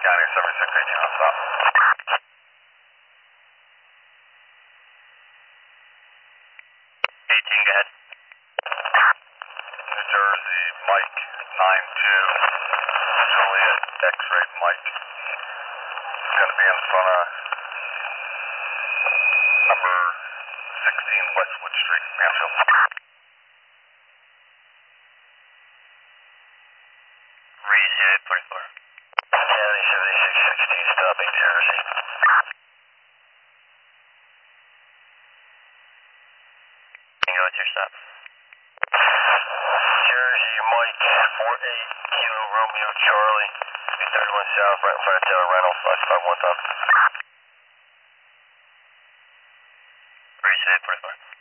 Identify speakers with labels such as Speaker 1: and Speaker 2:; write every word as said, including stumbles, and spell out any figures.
Speaker 1: County seventy-six eighteen on stop. eighteen, go ahead. New Jersey, Mike, nine two, Juliet, X-ray Mike. It's going to be in front of number sixteen Westwood Street, Mansfield. Reed, eight forty-four. County seventy-six sixteen, stopping Jersey. Go with your stop. Jersey, Mike, four eight, Kilo Romeo, Charlie, three thirty-one South, right in front of Taylor Rental, five five one top. Reed, eight forty-four.